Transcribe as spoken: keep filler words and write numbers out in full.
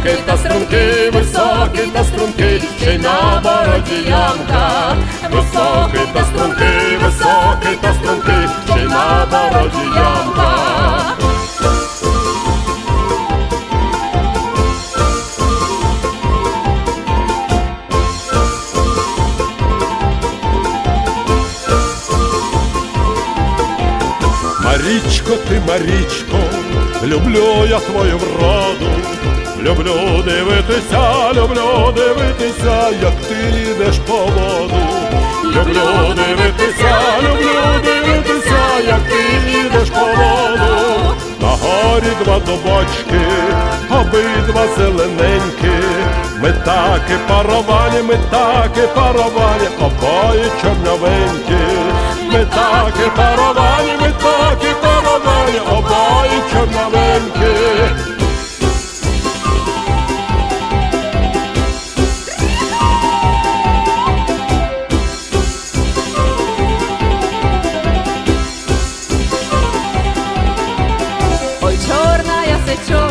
високий та стрункий, високий та стрункий, ще й на бороді ямка. Високий та стрункий, високий та стрункий, ще й на бороді ямка. Марічко, ти, Марічко, люблю я твою вроду, люблю дивитися, люблю дивитися, як ти йдеш по воду. Люблю дивитися, люблю дивитися, як ти йдеш по воду. На горі два дубочки, обидва зелененькі, ми таки паровані, ми таки паровані, обоє чорновенькі. Ми таки паровані, ми таки паровані, обоє чорновенькі. Ой, чорна я се чорна,